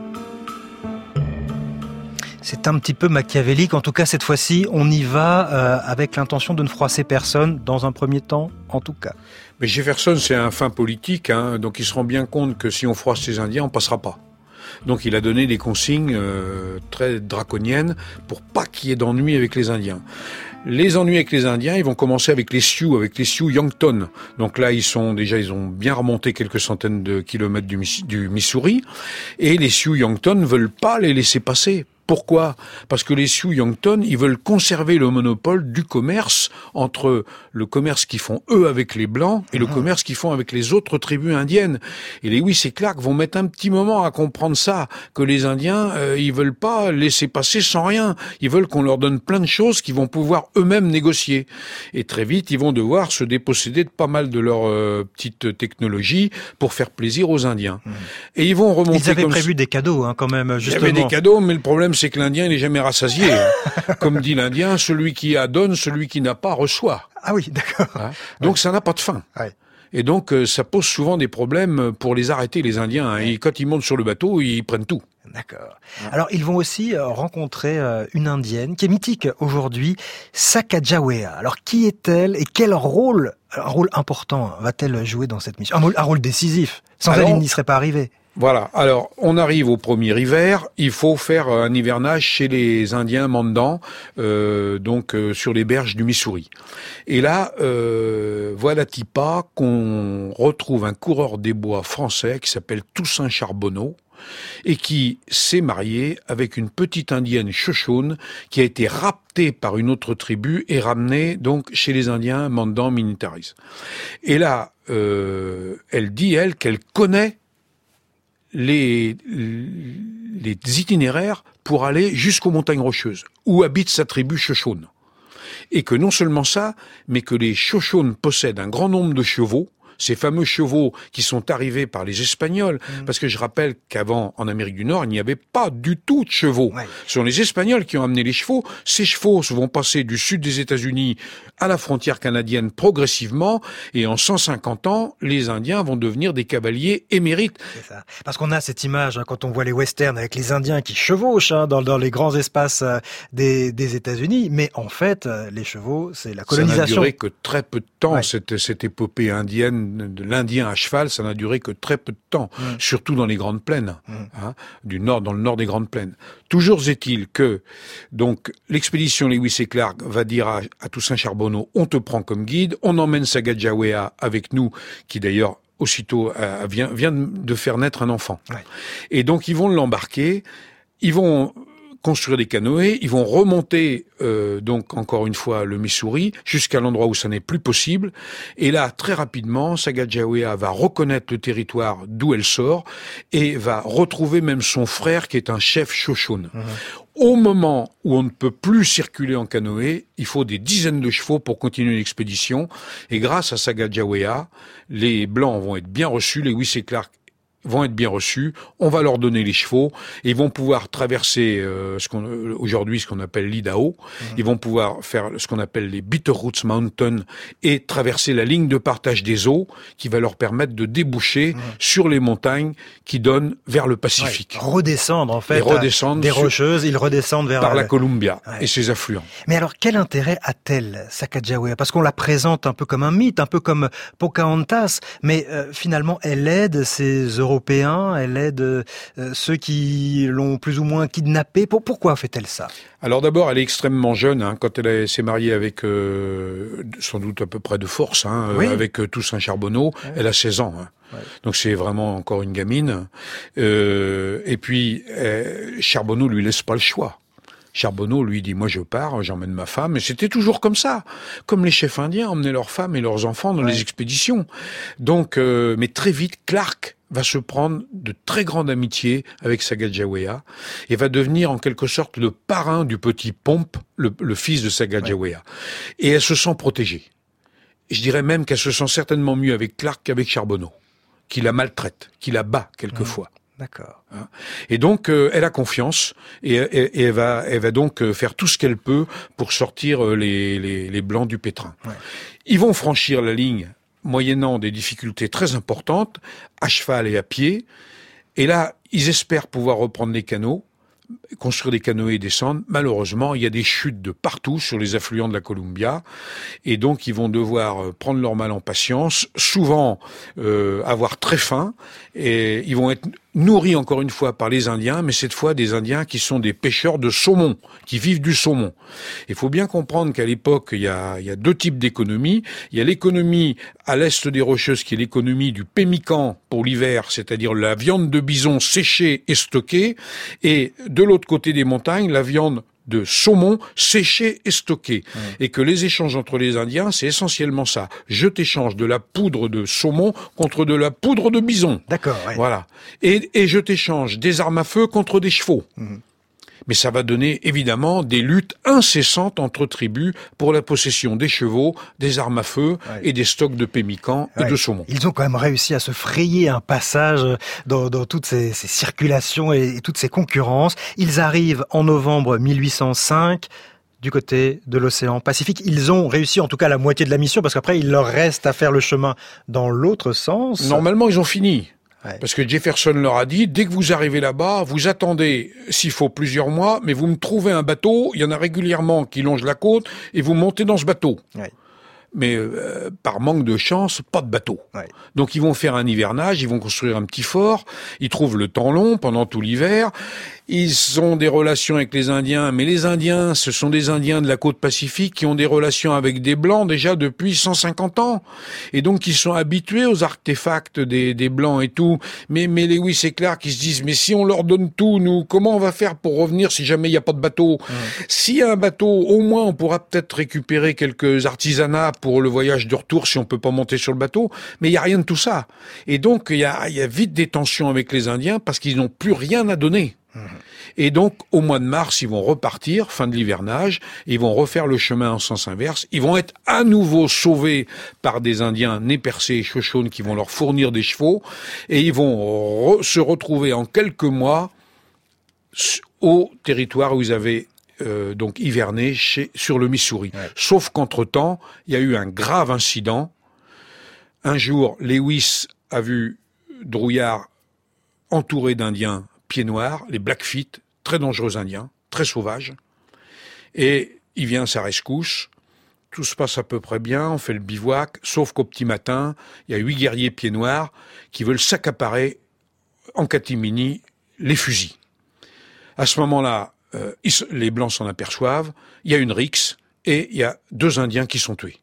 C'est un petit peu machiavélique. En tout cas, cette fois-ci, on y va avec l'intention de ne froisser personne, dans un premier temps, en tout cas. Mais Jefferson, c'est un fin politique, hein, donc il se rend bien compte que si on froisse les Indiens, on passera pas. Donc il a donné des consignes très draconiennes pour pas qu'il y ait d'ennuis avec les Indiens. Les ennuis avec les Indiens, ils vont commencer avec les Sioux Yankton. Donc là, ils ont bien remonté quelques centaines de kilomètres du Missouri, et les Sioux Yankton veulent pas les laisser passer. Pourquoi ? Parce que les Sioux Yankton, ils veulent conserver le monopole du commerce entre le commerce qu'ils font eux avec les Blancs et le commerce qu'ils font avec les autres tribus indiennes. Et les Lewis et Clark vont mettre un petit moment à comprendre ça, que les Indiens, ils veulent pas laisser passer sans rien. Ils veulent qu'on leur donne plein de choses qu'ils vont pouvoir eux-mêmes négocier. Et très vite, ils vont devoir se déposséder de pas mal de leur petite technologie pour faire plaisir aux Indiens. Et ils vont remonter. Ils avaient prévu des cadeaux, hein, quand même, justement. Il y avait des cadeaux, mais le problème, c'est que l'Indien, il n'est jamais rassasié. Comme dit l'Indien, celui qui a donne, celui qui n'a pas reçoit. Ah oui, d'accord. Hein, donc ça n'a pas de fin. Ouais. Et donc ça pose souvent des problèmes pour les arrêter, les Indiens. Hein. Et quand ils montent sur le bateau, ils prennent tout. D'accord. Alors ils vont aussi rencontrer une Indienne qui est mythique aujourd'hui, Sacagawea. Alors qui est-elle et quel rôle, un rôle important, va-t-elle jouer dans cette mission ? Un rôle décisif. Sans elle, il n'y serait pas arrivé. Voilà. Alors, on arrive au premier hiver. Il faut faire un hivernage chez les Indiens Mandans, sur les berges du Missouri. Et là, voilà Tipa qu'on retrouve un coureur des bois français qui s'appelle Toussaint Charbonneau et qui s'est marié avec une petite indienne Shoshone qui a été raptée par une autre tribu et ramenée donc chez les Indiens Mandans Militaris. Et là, elle dit, qu'elle connaît les itinéraires pour aller jusqu'aux montagnes rocheuses, où habite sa tribu Shoshone. Et que non seulement ça, mais que les Shoshone possèdent un grand nombre de chevaux, ces fameux chevaux qui sont arrivés par les Espagnols, parce que je rappelle qu'avant, en Amérique du Nord, il n'y avait pas du tout de chevaux. Ouais. Ce sont les Espagnols qui ont amené les chevaux. Ces chevaux vont passer du sud des États-Unis à la frontière canadienne progressivement, et en 150 ans, les Indiens vont devenir des cavaliers émérites. C'est ça. Parce qu'on a cette image, quand on voit les westerns avec les Indiens qui chevauchent dans les grands espaces des États-Unis, mais en fait, les chevaux, c'est la colonisation. Ça n'a duré que très peu de temps, ouais. cette épopée indienne de l'Indien à cheval, ça n'a duré que très peu de temps, surtout dans les grandes plaines, hein, dans le nord des grandes plaines. Toujours est-il que, donc, l'expédition Lewis et Clark va dire à Toussaint Charbonneau, on te prend comme guide, on emmène Sacagawea avec nous, qui d'ailleurs, aussitôt, vient de faire naître un enfant. Ouais. Et donc, ils vont l'embarquer, ils vont construire des canoës, ils vont remonter donc encore une fois le Missouri jusqu'à l'endroit où ça n'est plus possible, et là très rapidement Sacagawea va reconnaître le territoire d'où elle sort et va retrouver même son frère qui est un chef Shoshone. Au moment où on ne peut plus circuler en canoë, il faut des dizaines de chevaux pour continuer l'expédition, et grâce à Sacagawea, les Blancs vont être bien reçus, les Lewis et Clark vont être bien reçus, on va leur donner les chevaux, et ils vont pouvoir traverser aujourd'hui ce qu'on appelle l'Idaho, ils vont pouvoir faire ce qu'on appelle les Bitterroots Mountains et traverser la ligne de partage des eaux qui va leur permettre de déboucher sur les montagnes qui donnent vers le Pacifique. Ouais, redescendre en fait, des rocheuses, ils redescendent vers... Par la Columbia et ses affluents. Mais alors quel intérêt a-t-elle Sacagawea ? Parce qu'on la présente un peu comme un mythe, un peu comme Pocahontas, mais finalement elle aide ces Européens, elle aide ceux qui l'ont plus ou moins kidnappée. Pourquoi fait-elle ça ? Alors d'abord, elle est extrêmement jeune, hein, quand elle s'est mariée avec, sans doute à peu près de force, hein, oui. Avec Toussaint Charbonneau, elle a 16 ans. Hein. Ouais. Donc c'est vraiment encore une gamine. Et puis, Charbonneau lui laisse pas le choix. Charbonneau lui dit, moi je pars, j'emmène ma femme, et c'était toujours comme ça. Comme les chefs indiens emmenaient leurs femmes et leurs enfants dans les expéditions. Donc, mais très vite, Clark va se prendre de très grande amitié avec Sacagawea et va devenir en quelque sorte le parrain du petit Pomp, le fils de Sacagawea. Ouais. Et elle se sent protégée. Je dirais même qu'elle se sent certainement mieux avec Clark qu'avec Charbonneau, qui la maltraite, qui la bat quelquefois. D'accord. Et donc, elle a confiance et elle va donc faire tout ce qu'elle peut pour sortir les Blancs du pétrin. Ouais. Ils vont franchir la ligne moyennant des difficultés très importantes, à cheval et à pied. Et là, ils espèrent pouvoir reprendre les canaux, construire des canoës et descendre. Malheureusement, il y a des chutes de partout sur les affluents de la Columbia. Et donc, ils vont devoir prendre leur mal en patience, souvent avoir très faim. Et ils vont être nourris encore une fois par les Indiens, mais cette fois des Indiens qui sont des pêcheurs de saumon, qui vivent du saumon. Il faut bien comprendre qu'à l'époque, il y a deux types d'économies. Il y a l'économie à l'est des Rocheuses, qui est l'économie du pemmican pour l'hiver, c'est-à-dire la viande de bison séchée et stockée, et de l'autre côté des montagnes, la viande de saumon séché et stocké. Ouais. Et que les échanges entre les Indiens, c'est essentiellement ça. Je t'échange de la poudre de saumon contre de la poudre de bison. D'accord, ouais. Voilà. Et je t'échange des armes à feu contre des chevaux. Mmh. Mais ça va donner évidemment des luttes incessantes entre tribus pour la possession des chevaux, des armes à feu et des stocks de pemmican et de saumon. Ils ont quand même réussi à se frayer un passage dans toutes ces circulations et toutes ces concurrences. Ils arrivent en novembre 1805 du côté de l'océan Pacifique. Ils ont réussi en tout cas la moitié de la mission parce qu'après il leur reste à faire le chemin dans l'autre sens. Normalement ils ont fini. Parce que Jefferson leur a dit, dès que vous arrivez là-bas, vous attendez, s'il faut, plusieurs mois, mais vous me trouvez un bateau, il y en a régulièrement qui longent la côte, et vous montez dans ce bateau. Ouais. Mais par manque de chance, pas de bateau. Ouais. Donc ils vont faire un hivernage, ils vont construire un petit fort, ils trouvent le temps long pendant tout l'hiver, ils ont des relations avec les Indiens, mais les Indiens, ce sont des Indiens de la côte Pacifique qui ont des relations avec des Blancs déjà depuis 150 ans. Et donc ils sont habitués aux artefacts des Blancs et tout. Mais Lewis et Clark, ils se disent, mais si on leur donne tout, nous, comment on va faire pour revenir si jamais il n'y a pas de bateau? S'il y a un bateau, au moins on pourra peut-être récupérer quelques artisanats pour le voyage de retour si on peut pas monter sur le bateau. Mais il y a rien de tout ça. Et donc il y a vite des tensions avec les Indiens parce qu'ils n'ont plus rien à donner. Et donc, au mois de mars, ils vont repartir, fin de l'hivernage, ils vont refaire le chemin en sens inverse, ils vont être à nouveau sauvés par des Indiens nez percés et chauchaunes qui vont leur fournir des chevaux, et ils vont se retrouver en quelques mois au territoire où ils avaient donc hiverné sur le Missouri. Ouais. Sauf qu'entre-temps, il y a eu un grave incident. Un jour, Lewis a vu Drouillard entouré d'Indiens pieds noirs, les Blackfeet, très dangereux Indiens, très sauvages. Et il vient à sa rescousse, tout se passe à peu près bien, on fait le bivouac, sauf qu'au petit matin, il y a 8 guerriers pieds noirs qui veulent s'accaparer en catimini les fusils. À ce moment-là, les Blancs s'en aperçoivent, il y a une rixe et il y a 2 Indiens qui sont tués.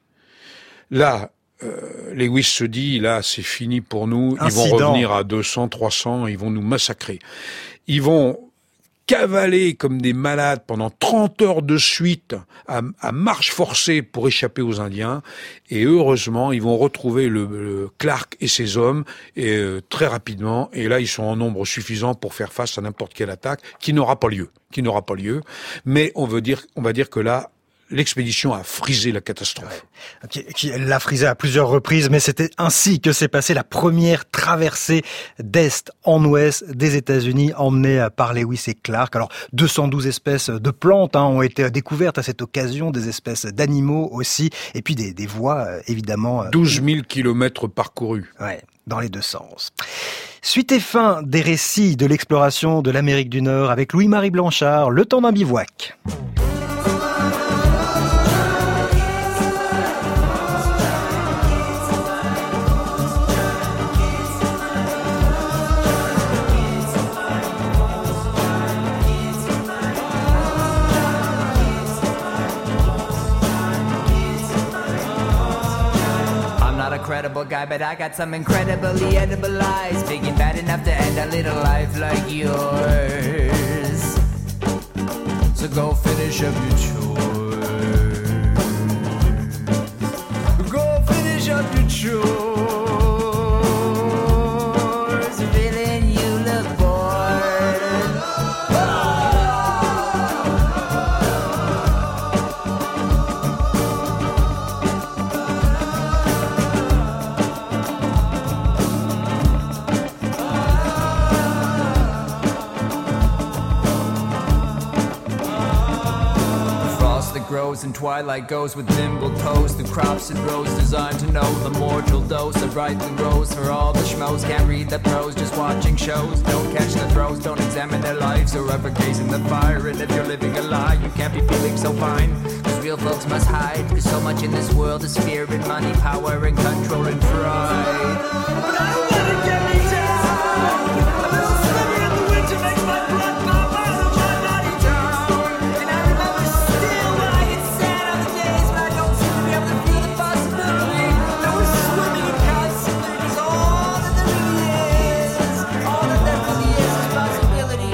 Là, Lewis se dit, là, c'est fini pour nous. Ils vont revenir à 200, 300, ils vont nous massacrer. Ils vont cavaler comme des malades pendant 30 heures de suite à marche forcée pour échapper aux Indiens. Et heureusement, ils vont retrouver le Clark et ses hommes et très rapidement. Et là, ils sont en nombre suffisant pour faire face à n'importe quelle attaque qui n'aura pas lieu. Mais on va dire que là, l'expédition a frisé la catastrophe. Elle l'a frisé à plusieurs reprises, mais c'était ainsi que s'est passée la première traversée d'Est en Ouest des États-Unis, emmenée par Lewis et Clark. Alors, 212 espèces de plantes ont été découvertes à cette occasion, des espèces d'animaux aussi, et puis des voies, évidemment. 12 000 kilomètres parcourus. Ouais, dans les deux sens. Suite et fin des récits de l'exploration de l'Amérique du Nord avec Louis-Marie Blanchard, Le temps d'un bivouac. Incredible guy, but I got some incredibly edible eyes, big and bad enough to end a little life like yours. So go finish up your chores. Go finish up your chores. Feeling you look bored. grows and twilight goes with nimble toes through crops and rows designed to know the mortal dose of rightly rose for all the schmoes. Can't read the prose, just watching shows. Don't catch the throws, don't examine their lives or ever gaze in the fire. And if you're living a lie, you can't be feeling so fine. Cause real folks must hide, cause so much in this world is fear and money, power and control and pride. But I don't let it get me down. A little sliver in the winter makes my blood pump as I my body down. And I remember still when I get sad on the days when I don't seem to be able to feel the possibility that we're swimming in constantly. Cause all that there really is, all that there really is possibility.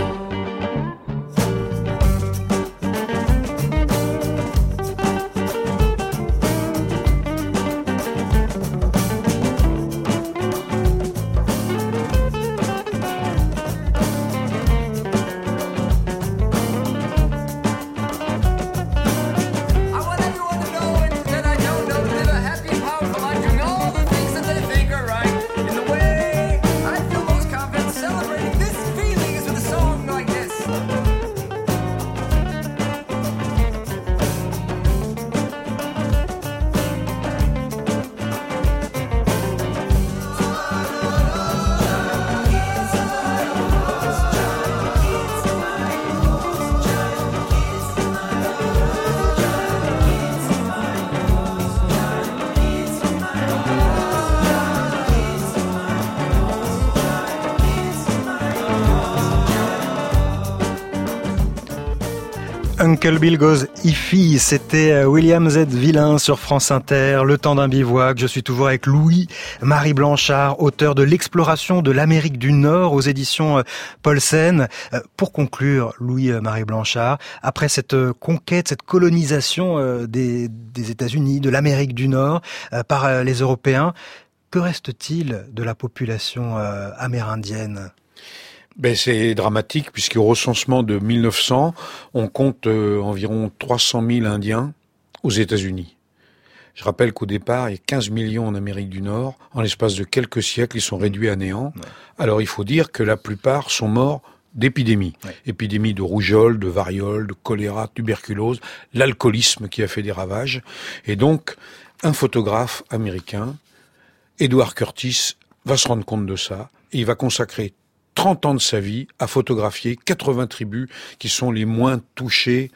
Uncle Bill Goes Iffy, c'était William Z. Villain sur France Inter, Le temps d'un bivouac. Je suis toujours avec Louis-Marie Blanchard, auteur de L'exploration de l'Amérique du Nord aux éditions Paulsen. Pour conclure, Louis-Marie Blanchard, après cette conquête, cette colonisation des États-Unis, de l'Amérique du Nord par les Européens, que reste-t-il de la population amérindienne ? C'est dramatique puisqu'au recensement de 1900, on compte environ 300 000 Indiens aux États-Unis. Je rappelle qu'au départ, il y a 15 millions en Amérique du Nord. En l'espace de quelques siècles, ils sont réduits à néant. Ouais. Alors il faut dire que la plupart sont morts d'épidémies. Ouais. Épidémies de rougeole, de variole, de choléra, de tuberculose, l'alcoolisme qui a fait des ravages. Et donc, un photographe américain, Edward Curtis, va se rendre compte de ça et il va consacrer 30 ans de sa vie à photographier 80 tribus qui sont les moins touchées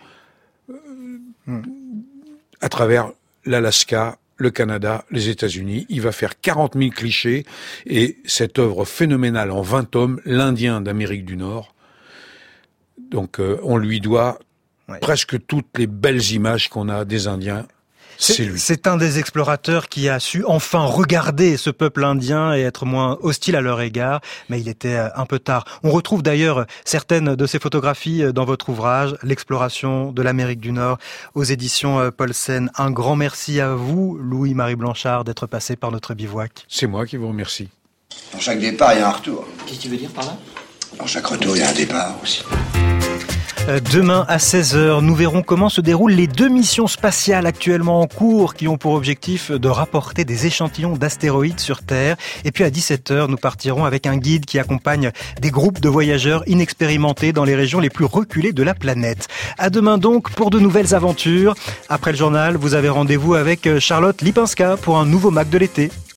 à travers l'Alaska, le Canada, les États-Unis. Il va faire 40 000 clichés et cette œuvre phénoménale en 20 tomes, l'Indien d'Amérique du Nord. Donc on lui doit presque toutes les belles images qu'on a des Indiens. C'est lui. C'est un des explorateurs qui a su enfin regarder ce peuple indien et être moins hostile à leur égard, mais il était un peu tard. On retrouve d'ailleurs certaines de ces photographies dans votre ouvrage, L'exploration de l'Amérique du Nord, aux éditions Paulsen. Un grand merci à vous, Louis-Marie Blanchard, d'être passé par notre bivouac. C'est moi qui vous remercie. Dans chaque départ, il y a un retour. Qu'est-ce que tu veux dire par là ? Dans chaque retour, il y a un départ aussi. Demain à 16h, nous verrons comment se déroulent les 2 missions spatiales actuellement en cours qui ont pour objectif de rapporter des échantillons d'astéroïdes sur Terre. Et puis à 17h, nous partirons avec un guide qui accompagne des groupes de voyageurs inexpérimentés dans les régions les plus reculées de la planète. À demain donc pour de nouvelles aventures. Après le journal, vous avez rendez-vous avec Charlotte Lipinska pour un nouveau Mac de l'été.